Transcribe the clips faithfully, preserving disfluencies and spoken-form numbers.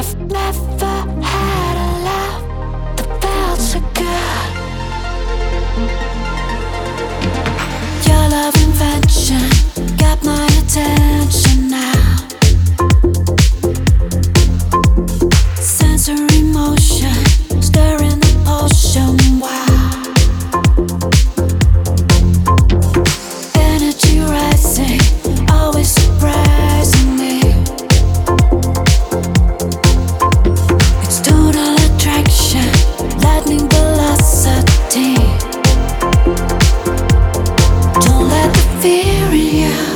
I've never had a love that felt so good. Your love invention got my attention now. Sensory motion, stirring the potion, wow. Energy rising, always surprising me. It's total attraction, lightning velocity. Don't let the fear in you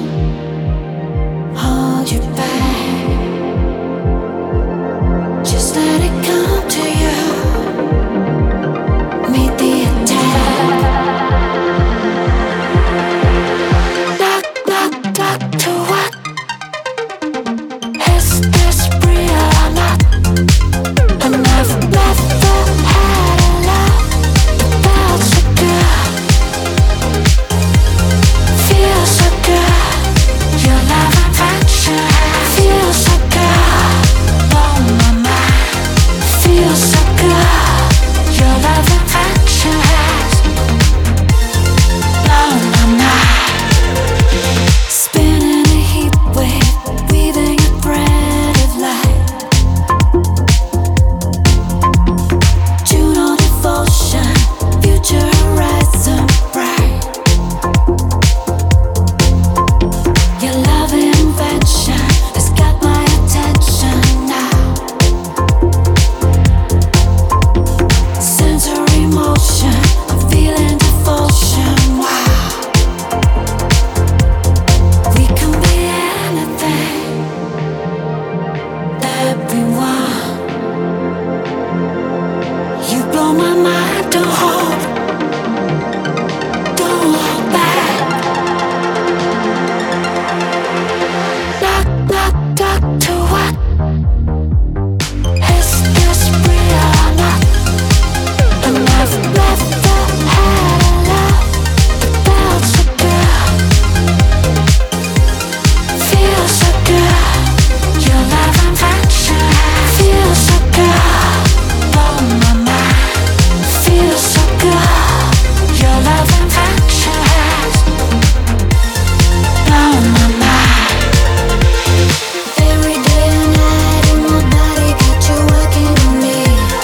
hold you back. Just let it come to you. Meet the attack. Knock, knock, knock to what? Is this real or not? And I've never had a love that felt so good. Feels so good. Your love adventure feels so good. Blow my mind. Feels so good. Your love adventure has blown my mind. Spinning a heat wave, weaving a thread of light. Juno devotion, future horizon bright. Your love invention has got my attention now. Sensory motion, I'm feeling devotion, wow. We can be anything that we want. You blow my mind, don't hold, don't hold back. Knock, knock, knock to what? Is this real or not? And I've never had a love that felt so good. Feels so good. Your love invention feels so good. Blow my mind. Feels so good. Your love invention has blown my mind. Every day and night in my body, got you working on me.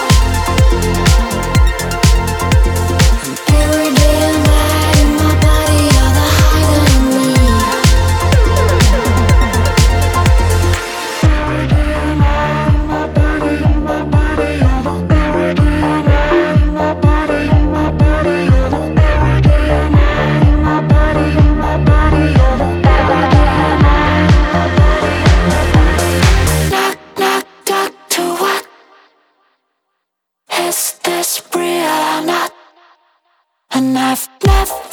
Every day and night in my body, you're the higher in me. Every day and night in my body, in my body, you're the. Every day and night in my body, in my body, you're the. Every day and night in my body, in my body, you're the. Every day and night in my body, in my body. Knock, knock, knock to what? Is this real or not? And I've never